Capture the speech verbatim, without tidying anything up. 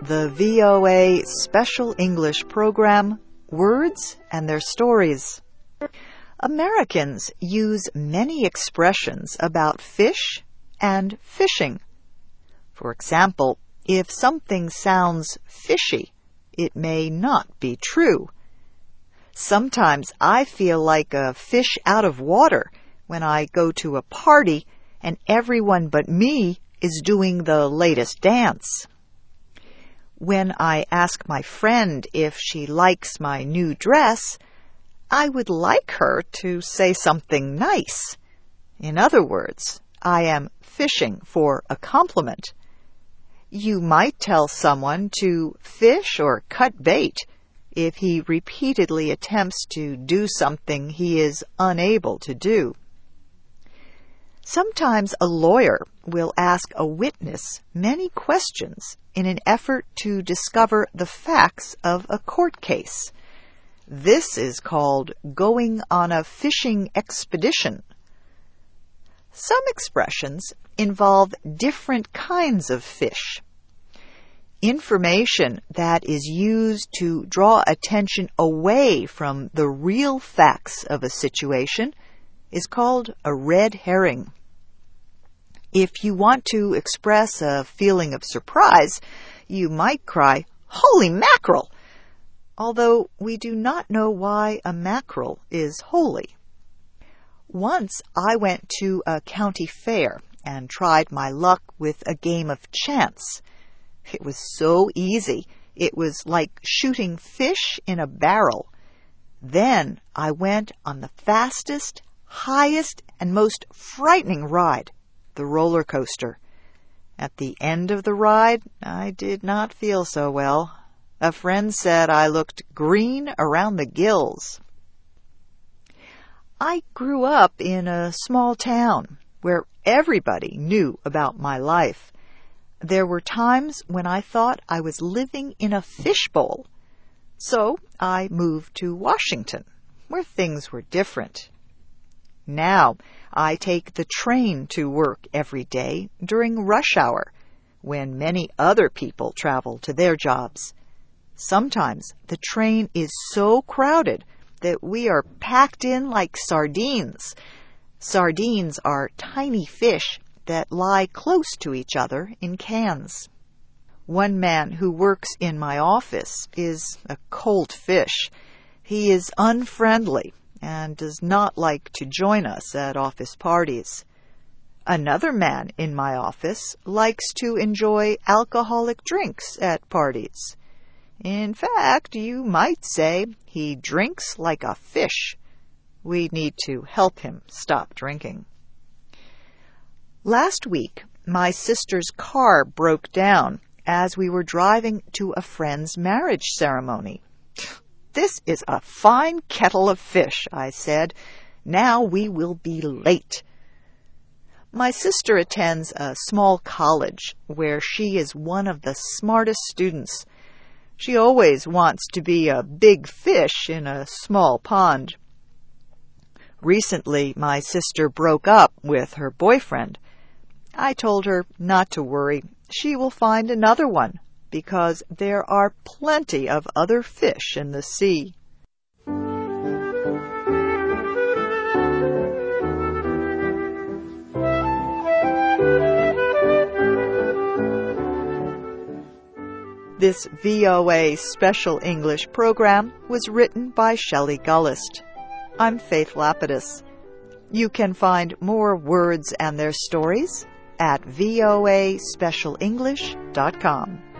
the V O A Special English program, Words and Their Stories. Americans use many expressions about fish and fishing. For example, if something sounds fishy, it may not be true. Sometimes I feel like a fish out of water when I go to a party and everyone but me is doing the latest dance. When I ask my friend if she likes my new dress, I would like her to say something nice. In other words, I am fishing for a compliment. You might tell someone to fish or cut bait if he repeatedly attempts to do something he is unable to do. Sometimes a lawyer will ask a witness many questions in an effort to discover the facts of a court case. This is called going on a fishing expedition. Some expressions involve different kinds of fish. Information that is used to draw attention away from the real facts of a situation is called a red herring. If you want to express a feeling of surprise, you might cry, "Holy mackerel!" although we do not know why a mackerel is holy. Once I went to a county fair and tried my luck with a game of chance. It was so easy. It was like shooting fish in a barrel. Then I went on the fastest, highest, and most frightening ride, the roller coaster. At the end of the ride, I did not feel so well. A friend said I looked green around the gills. I grew up in a small town where everybody knew about my life. There were times when I thought I was living in a fishbowl. So I moved to Washington, where things were different. Now I take the train to work every day during rush hour, when many other people travel to their jobs. Sometimes the train is so crowded that we are packed in like sardines. Sardines are tiny fish that lie close to each other in cans. One man who works in my office is a cold fish. He is unfriendly and does not like to join us at office parties. Another man in my office likes to enjoy alcoholic drinks at parties. In fact, you might say he drinks like a fish. We need to help him stop drinking. Last week, my sister's car broke down as we were driving to a friend's marriage ceremony. "This is a fine kettle of fish," I said. "Now we will be late." My sister attends a small college where she is one of the smartest students. She always wants to be a big fish in a small pond. Recently, my sister broke up with her boyfriend. I told her not to worry. She will find another one, because there are plenty of other fish in the sea. This V O A Special English program was written by Shelley Gullist. I'm Faith Lapidus. You can find more words and their stories at voa special english dot com.